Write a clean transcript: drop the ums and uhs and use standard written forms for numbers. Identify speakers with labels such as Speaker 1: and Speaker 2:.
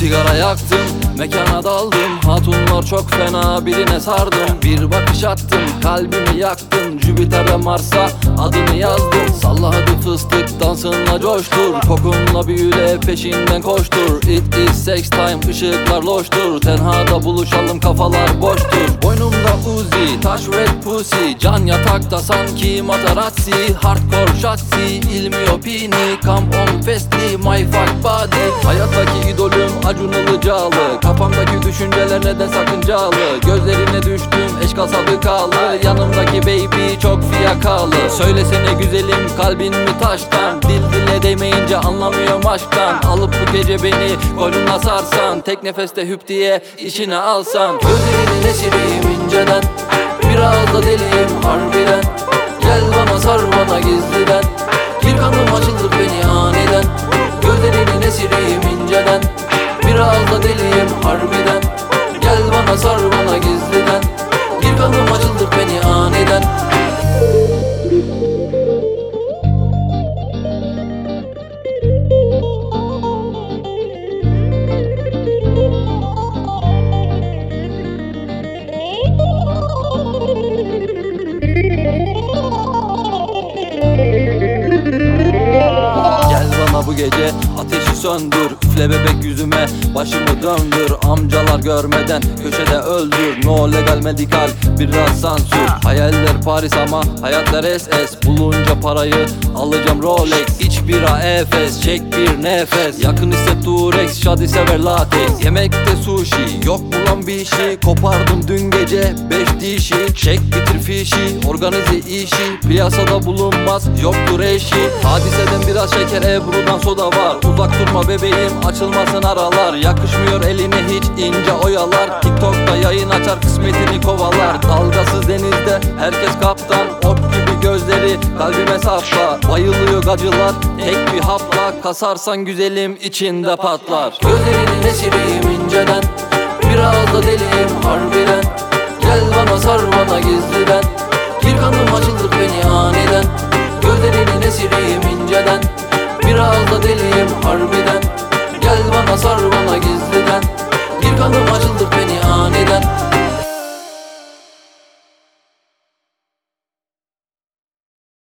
Speaker 1: Sigara yaktım, mekana daldım. Hatunlar çok fena, birine sardım. Bir bakış attım, kalbimi yaktın. Jüpiter'de Mars'a adını yazdım. Salla hadi fıstık, dansınla coştur. Kokunla büyüle, peşinden koştur. It is sex time, ışıklar loştur. Tenhada buluşalım, kafalar boştur. Boynumda Uzi, taş red pussy. Can yatakta sanki Matarazzi. Hardcore şatsi, ilmi opini. Come on festi, my fuck body. Hayattaki idolüm Acun Ilıcalı. Kafamdaki düşünceler neden sakıncalı. Gözlerine düştüm, eşkal sabıkalı. Yanımdaki baby çok fiyakalı. Söylesene güzelim, kalbin mi taştan? Dil dile değmeyince anlamıyorum aşktan. Alıp bu gece beni koynuna sarsan. Tek nefeste hüp diye içine alsan. Gözlerinin esiriyim inceden, biraz da deliyim harbiden. Gel bana sar bana gizliden. Bir kanım açıldı beni aniden. Gözlerinin esiriyim inceden, biraz da deliyim harbiden. Gel bana sar bana gizliden. Bir kanım açıldı beni aniden. Gel bana bu gece ateşi söndür. Üfle bebek yüzüme, başımı döndür. Amcalar görmeden köşede öldür. No legal medikal, biraz sansür. Hayaller Paris ama hayatlar SS. Bulunca parayı alacağım Rolex. İç bira Efes, çek bir nefes. Yakın hisset Durex, şadi sever latex. Yemekte sushi, yok mu lan bir şey. Kopardım dün gece 5 dişi. Çek bitir fişi, organize işi. Piyasada bulunmaz, yoktur eşi. Hadiseden biraz şeker, Ebru'dan soda var. Uzak durma bebeğim, açılmasın aralar. Yakışmıyor eline hiç ince oyalar. TikTok'ta yayın açar, kısmetini kovalar. Dalgasız denizde herkes kaptan. Ok gibi gözleri kalbime sapla. Bayılıyor gacılar tek bir hapla. Kasarsan güzelim içinde patlar. Gözlerinin esiriyim inceden, biraz da deliyim harbiden. Gel bana sar bana gizliden. Bir kanım açıldı beni aniden.